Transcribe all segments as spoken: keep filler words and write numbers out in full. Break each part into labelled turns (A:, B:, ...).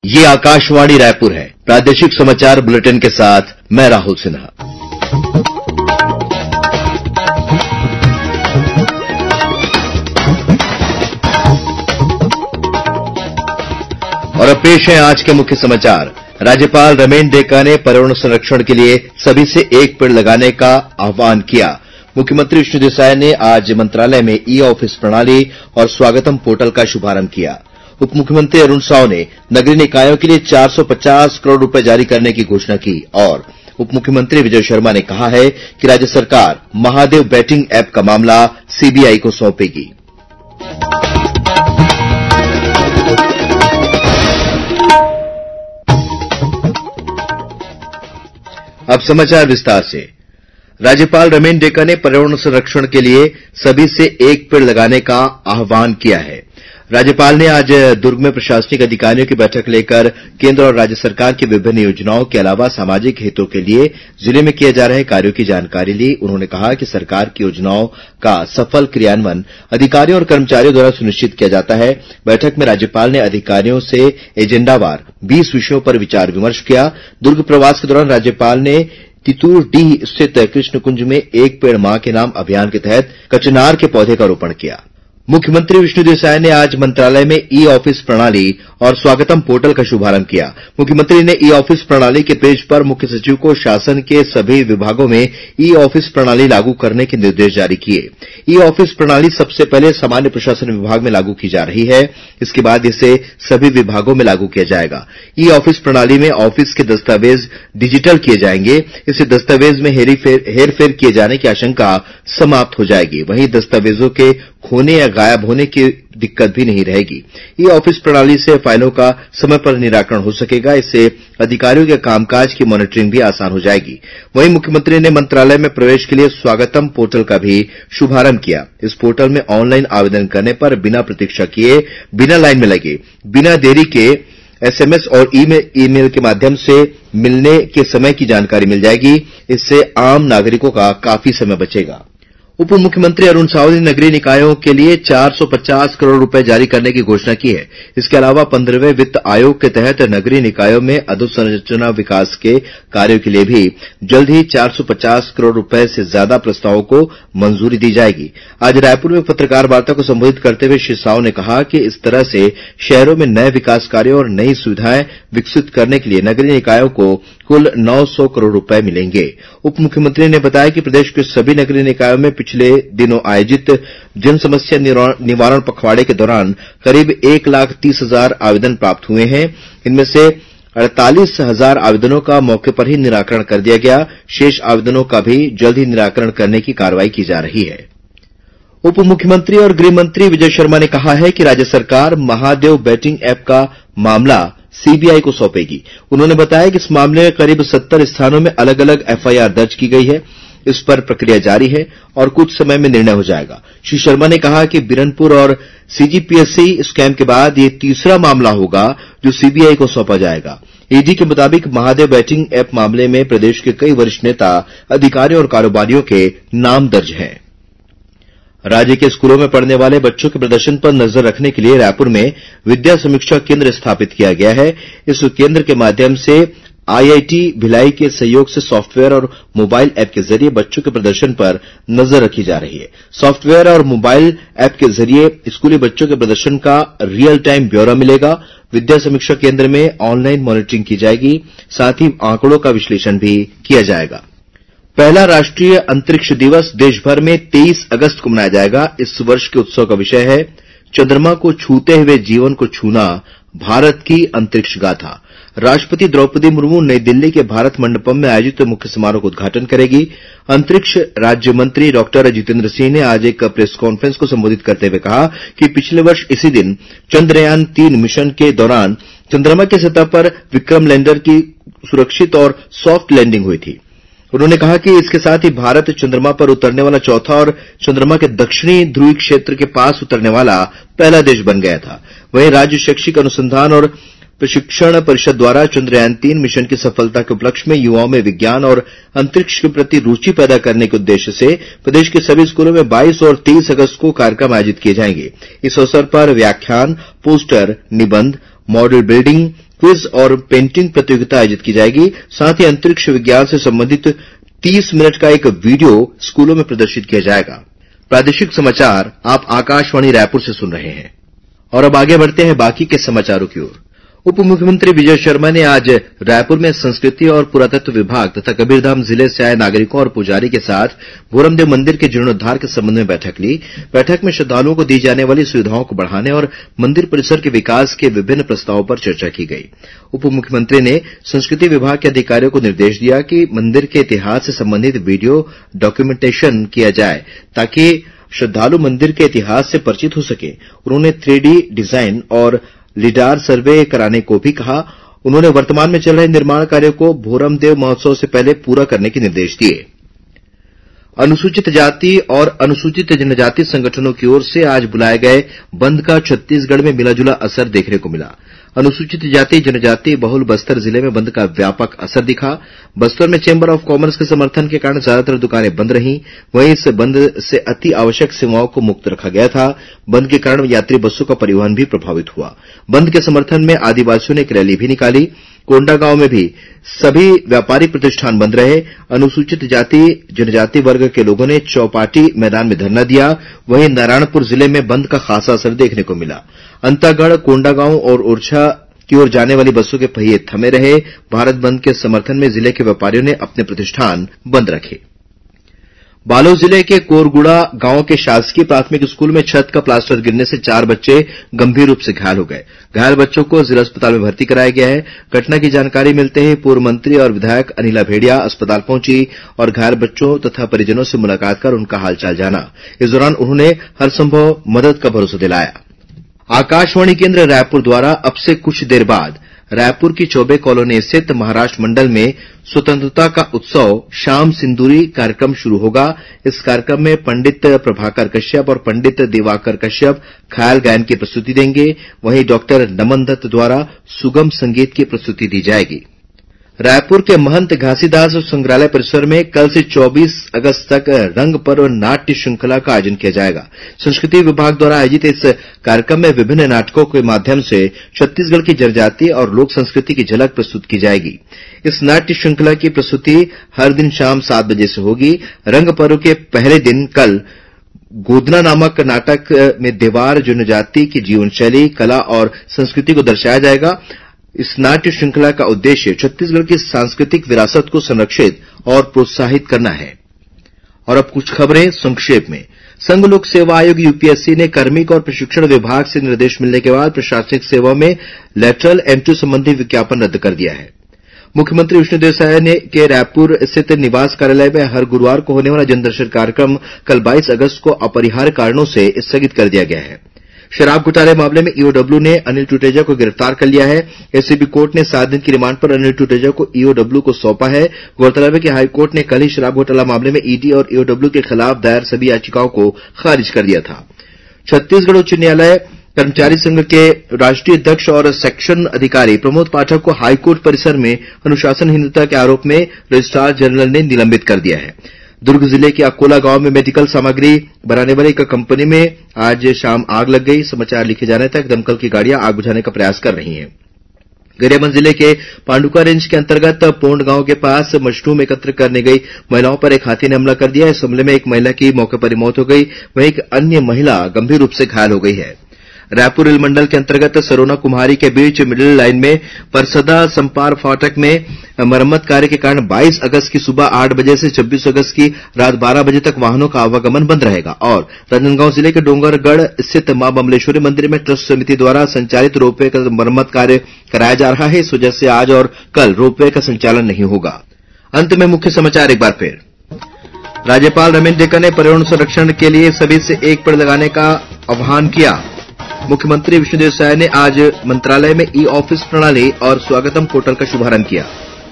A: ये आकाशवाणी रायपुर है। प्रादेशिक समाचार बुलेटिन के साथ मैं राहुल सिन्हा। और अब पेश है आज के मुख्य समाचार। राज्यपाल रमेन डेका ने पर्यावरण संरक्षण के लिए सभी से एक पेड़ लगाने का आह्वान किया। मुख्यमंत्री विष्णुदेव साय ने आज मंत्रालय में ई ऑफिस प्रणाली और स्वागतम पोर्टल का शुभारंभ किया। उप मुख्यमंत्री अरुण साव ने नगरीय निकायों के लिए चार सौ पचास करोड़ रुपए जारी करने की घोषणा की और उप मुख्यमंत्री विजय शर्मा ने कहा है कि राज्य सरकार महादेव बैटिंग ऐप का मामला सीबीआई को सौंपेगी। अब समाचार विस्तार से। राज्यपाल रमेन डेका ने पर्यावरण संरक्षण के लिए सभी से एक पेड़ लगाने का आह्वान किया है। राज्यपाल ने आज दुर्ग में प्रशासनिक अधिकारियों की बैठक लेकर केंद्र और राज्य सरकार की विभिन्न योजनाओं के अलावा सामाजिक हितों के लिए जिले में किए जा रहे कार्यों की जानकारी ली। उन्होंने कहा कि सरकार की योजनाओं का सफल क्रियान्वयन अधिकारियों और कर्मचारियों द्वारा सुनिश्चित किया जाता है। बैठक में राज्यपाल ने अधिकारियों से एजेंडावार बीस विषयों पर विचार विमर्श किया। दुर्ग प्रवास के दौरान राज्यपाल ने तितुरडीह स्थित कृष्ण कुंज में एक पेड़ मां के नाम अभियान के तहत कचनार के पौधे का रोपण किया। मुख्यमंत्री विष्णुदेव साय ने आज मंत्रालय में ई ऑफिस प्रणाली और स्वागतम पोर्टल का शुभारंभ किया। मुख्यमंत्री ने ई ऑफिस प्रणाली के पेज पर मुख्य सचिव को शासन के सभी विभागों में ई ऑफिस प्रणाली लागू करने के निर्देश जारी किए। ई ऑफिस प्रणाली सबसे पहले सामान्य प्रशासन विभाग में लागू की जा रही है। इसके बाद इसे सभी विभागों में लागू किया जाएगा। ई ऑफिस प्रणाली में ऑफिस के दस्तावेज डिजिटल किए जाएंगे। इससे दस्तावेज में हेरफेर किए जाने की आशंका समाप्त हो जाएगी। वहीं दस्तावेजों के खोने या गायब होने की दिक्कत भी नहीं रहेगी। ई ऑफिस प्रणाली से फाइलों का समय पर निराकरण हो सकेगा। इससे अधिकारियों के कामकाज की मॉनिटरिंग भी आसान हो जाएगी। वहीं मुख्यमंत्री ने मंत्रालय में प्रवेश के लिए स्वागतम पोर्टल का भी शुभारंभ किया। इस पोर्टल में ऑनलाइन आवेदन करने पर बिना प्रतीक्षा किए, बिना लाइन में लगे, बिना देरी के एसएमएस और ईमेल के माध्यम से मिलने के समय की जानकारी मिल जाएगी। इससे आम नागरिकों का काफी समय बचेगा। उप मुख्यमंत्री अरुण साव ने नगरीय निकायों के लिए चार सौ पचास करोड़ रुपए जारी करने की घोषणा की है। इसके अलावा पंद्रहवें वित्त आयोग के तहत नगरीय निकायों में अधोसंरचना विकास के कार्यों के लिए भी जल्द ही चार सौ पचास करोड़ रुपए से ज्यादा प्रस्तावों को मंजूरी दी जाएगी। आज रायपुर में पत्रकार वार्ता को संबोधित करते हुए श्री साव ने कहा कि इस तरह से शहरों में नए विकास कार्यों और नई सुविधाएं विकसित करने के लिए नगरीय निकायों को कुल नौ सौ करोड़ रुपए मिलेंगे। उप मुख्यमंत्री ने बताया कि प्रदेश के सभी नगरीय निकायों में पिछले दिनों आयोजित जन समस्या निवारण पखवाड़े के दौरान करीब एक लाख तीस हजार आवेदन प्राप्त हुए हैं। इनमें से अड़तालीस हजार आवेदनों का मौके पर ही निराकरण कर दिया गया। शेष आवेदनों का भी जल्द ही निराकरण करने की कार्रवाई की जा रही है। उप मुख्यमंत्री और गृह मंत्री विजय शर्मा ने कहा है कि राज्य सरकार महादेव बैटिंग ऐप का मामला सीबीआई को सौंपेगी। उन्होंने बताया कि इस मामले में करीब सत्तर स्थानों में अलग अलग एफआईआर दर्ज की गई है। इस पर प्रक्रिया जारी है और कुछ समय में निर्णय हो जाएगा। श्री शर्मा ने कहा कि बिरनपुर और सीजीपीएससी स्कैम के बाद ये तीसरा मामला होगा जो सीबीआई को सौंपा जाएगा। ईडी के मुताबिक महादेव बैटिंग ऐप मामले में प्रदेश के कई वरिष्ठ नेता, अधिकारियों और कारोबारियों के नाम दर्ज हैं। राज्य के स्कूलों में पढ़ने वाले बच्चों के प्रदर्शन पर नजर रखने के लिए रायपुर में विद्या समीक्षा केंद्र स्थापित किया गया है। इस केंद्र के माध्यम से आईआईटी भिलाई के सहयोग से सॉफ्टवेयर और मोबाइल ऐप के जरिए बच्चों के प्रदर्शन पर नजर रखी जा रही है। सॉफ्टवेयर और मोबाइल ऐप के जरिए स्कूली बच्चों के प्रदर्शन का रियल टाइम ब्यौरा मिलेगा। विद्या समीक्षा केंद्र में ऑनलाइन मॉनिटरिंग की जाएगी। साथ ही आंकड़ों का विश्लेषण भी किया जाएगा। पहला राष्ट्रीय अंतरिक्ष दिवस देश भर में तेईस अगस्त को मनाया जाएगा। इस वर्ष के उत्सव का विषय है चंद्रमा को छूते हुए जीवन को छूना, भारत की अंतरिक्ष गाथा। राष्ट्रपति द्रौपदी मुर्मू नई दिल्ली के भारत मंडपम में आयोजित मुख्य समारोह का उद्घाटन करेगी। अंतरिक्ष राज्य मंत्री डॉक्टर जितेंद्र सिंह ने आज एक प्रेस कॉन्फ्रेंस को संबोधित करते हुए कहा कि पिछले वर्ष इसी दिन चंद्रयान तीन मिशन के दौरान चंद्रमा की सतह पर विक्रम लैंडर की सुरक्षित और सॉफ्ट लैंडिंग हुई थी। उन्होंने कहा कि इसके साथ ही भारत चंद्रमा पर उतरने वाला चौथा और चंद्रमा के दक्षिणी ध्रुवीय क्षेत्र के पास उतरने वाला पहला देश बन गया था। वहीं राज्य शैक्षिक अनुसंधान और प्रशिक्षण परिषद द्वारा चंद्रयान तीन मिशन की सफलता के उपलक्ष्य में युवाओं में विज्ञान और अंतरिक्ष के प्रति रुचि पैदा करने के उद्देश्य से प्रदेश के सभी स्कूलों में बाईस और तेईस अगस्त को कार्यक्रम आयोजित किए जाएंगे। इस अवसर पर व्याख्यान, पोस्टर, निबंध, मॉडल बिल्डिंग, क्विज और पेंटिंग प्रतियोगिता आयोजित की जाएगी। साथ ही अंतरिक्ष विज्ञान से संबंधित तीस मिनट का एक वीडियो स्कूलों में प्रदर्शित किया जाएगा। प्रादेशिक समाचार आप आकाशवाणी रायपुर से सुन रहे हैं और अब आगे बढ़ते हैं बाकी के समाचारों की ओर। उप मुख्यमंत्री विजय शर्मा ने आज रायपुर में संस्कृति और पुरातत्व विभाग तथा कबीरधाम जिले से आए नागरिकों और पुजारी के साथ भोरमदेव मंदिर के जीर्णोद्धार के संबंध में बैठक ली। बैठक में श्रद्धालुओं को दी जाने वाली सुविधाओं को बढ़ाने और मंदिर परिसर के विकास के विभिन्न प्रस्तावों पर चर्चा की गई। उप मुख्यमंत्री ने संस्कृति विभाग के अधिकारियों को निर्देश दिया कि मंदिर के इतिहास से संबंधित वीडियो डॉक्यूमेंटेशन किया जाए ताकि श्रद्धालु मंदिर के इतिहास से परिचित हो सके। उन्होंने थ्री डी डिजाइन और लीडार सर्वे कराने को भी कहा। उन्होंने वर्तमान में चल रहे निर्माण कार्यों को भोरमदेव महोत्सव से पहले पूरा करने के निर्देश दिए। अनुसूचित जाति और अनुसूचित जनजाति संगठनों की ओर से आज बुलाए गए बंद का छत्तीसगढ़ में मिलाजुला असर देखने को मिला। अनुसूचित जाति जनजाति बहुल बस्तर जिले में बंद का व्यापक असर दिखा। बस्तर में चेंबर ऑफ कॉमर्स के समर्थन के कारण ज्यादातर दुकानें बंद रहीं। वहीं इस बंद से अति आवश्यक सेवाओं को मुक्त रखा गया था। बंद के कारण यात्री बसों का परिवहन भी प्रभावित हुआ। बंद के समर्थन में आदिवासियों ने एक रैली भी निकाली। कोंडागांव में भी सभी व्यापारी प्रतिष्ठान बंद रहे। अनुसूचित जाति जनजाति वर्ग के लोगों ने चौपाटी मैदान में धरना दिया। वहीं नारायणपुर जिले में बंद का खासा असर देखने को मिला। अंतागढ़, कोंडागांव और ओरछा की ओर जाने वाली बसों के पहिए थमे रहे। भारत बंद के समर्थन में जिले के व्यापारियों ने अपने प्रतिष्ठान बंद रखे। बालोद जिले के कोरगुड़ा गांव के शासकीय प्राथमिक स्कूल में छत का प्लास्टर गिरने से चार बच्चे गंभीर रूप से घायल हो गए। घायल बच्चों को जिला अस्पताल में भर्ती कराया गया है। घटना की जानकारी मिलते ही पूर्व मंत्री और विधायक अनिला भेड़िया अस्पताल पहुंची और घायल बच्चों तथा परिजनों से मुलाकात कर उनका हालचाल जाना। इस दौरान उन्होंने हरसंभव मदद का भरोसा दिलाया। आकाशवाणी केंद्र रायपुर द्वारा अब से कुछ देर बाद रायपुर की चौबे कॉलोनी स्थित महाराष्ट्र मंडल में स्वतंत्रता का उत्सव शाम सिंदूरी कार्यक्रम शुरू होगा। इस कार्यक्रम में पंडित प्रभाकर कश्यप और पंडित दिवाकर कश्यप ख्याल गायन की प्रस्तुति देंगे। वहीं डॉक्टर नमन दत्त द्वारा सुगम संगीत की प्रस्तुति दी जाएगी। रायपुर के महंत घासीदास संग्रहालय परिसर में कल से चौबीस अगस्त तक रंग पर्व नाट्य श्रृंखला का आयोजन किया जाएगा। संस्कृति विभाग द्वारा आयोजित इस कार्यक्रम में विभिन्न नाटकों के माध्यम से छत्तीसगढ़ की जनजातीय और लोक संस्कृति की झलक प्रस्तुत की जाएगी। इस नाट्य श्रृंखला की प्रस्तुति हर दिन शाम सात बजे से होगी। रंग पर्व के पहले दिन कल गोदना नामक नाटक में देवार जनजाति की जीवन शैली, कला और संस्कृति को दर्शाया जाएगा। इस नाट्य श्रृंखला का उद्देश्य छत्तीसगढ़ की सांस्कृतिक विरासत को संरक्षित और प्रोत्साहित करना है। और अब कुछ खबरें संक्षेप में। संघ लोक सेवा आयोग यूपीएससी ने कार्मिक और प्रशिक्षण विभाग से निर्देश मिलने के बाद प्रशासनिक सेवा में लेटरल एंट्री संबंधी विज्ञापन रद्द कर दिया है। मुख्यमंत्री विष्णुदेव साय ने के रायपुर स्थित निवास कार्यालय में हर गुरुवार को होने वाला जनदर्शन कार्यक्रम कल बाईस अगस्त को अपरिहार्य कारणों से स्थगित कर दिया गया है। शराब घोटाले मामले में ईओडब्ल्यू ने अनिल टुटेजा को गिरफ्तार कर लिया है। एससीबी कोर्ट ने सात दिन की रिमांड पर अनिल टुटेजा को ईओडब्ल्यू को सौंपा है। गौरतलब है कि हाईकोर्ट ने कल ही शराब घोटाला मामले में ईडी और ईओडब्ल्यू के खिलाफ दायर सभी याचिकाओं को खारिज कर दिया था। छत्तीसगढ़ उच्च न्यायालय कर्मचारी संघ के राष्ट्रीय अध्यक्ष और सेक्शन अधिकारी प्रमोद पाठक को हाईकोर्ट परिसर में अनुशासनहीनता के आरोप में रजिस्ट्रार जनरल ने निलंबित कर दिया है। दुर्ग जिले के अकोला गांव में मेडिकल सामग्री बनाने वाली एक कंपनी में आज शाम आग लग गई। समाचार लिखे जाने तक दमकल की गाड़ियां आग बुझाने का प्रयास कर रही हैं। गरियाबंद जिले के पांडुका रेंज के अंतर्गत पोंड गांव के पास मशरूम एकत्र करने गई महिलाओं पर एक हाथी ने हमला कर दिया। इस हमले में एक महिला की मौके पर ही मौत हो गई, वहीं एक अन्य महिला गंभीर रूप से घायल हो गई है। रायपुर रेल मंडल के अंतर्गत सरोना कुम्हारी के बीच मिडिल लाइन में परसदा संपार फाटक में मरम्मत कार्य के कारण बाईस अगस्त की सुबह आठ बजे से छब्बीस अगस्त की रात बारह बजे तक वाहनों का आवागमन बंद रहेगा। और राजनांदगांव जिले के डोंगरगढ़ स्थित मां बमलेश्वरी मंदिर में ट्रस्ट समिति द्वारा संचालित रोपवे का मरम्मत कार्य कराया जा रहा है। इस वजह से आज और कल रोपवे का संचालन नहीं होगा। अंत में मुख्य समाचार एक बार फिर। राज्यपाल रमेश डेका ने पर्यावरण संरक्षण के लिए सभी से एक पेड़ लगाने का आह्वान किया। मुख्यमंत्री विष्णुदेव साय ने आज मंत्रालय में ई ऑफिस प्रणाली और स्वागतम पोर्टल का शुभारंभ किया।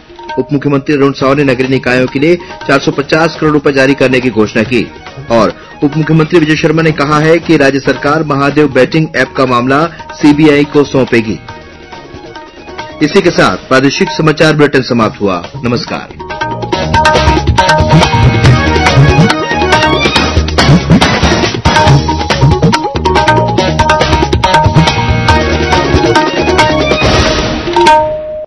A: उप मुख्यमंत्री अरुण साव ने नगरीय निकायों के लिए चार सौ पचास करोड़ रुपए जारी करने की घोषणा की। और उप मुख्यमंत्री विजय शर्मा ने कहा है कि राज्य सरकार महादेव बैटिंग ऐप का मामला सीबीआई को सौंपेगी। इसी के साथ प्रादेशिक समाचार बुलेटिन समाप्त हुआ। नमस्कार।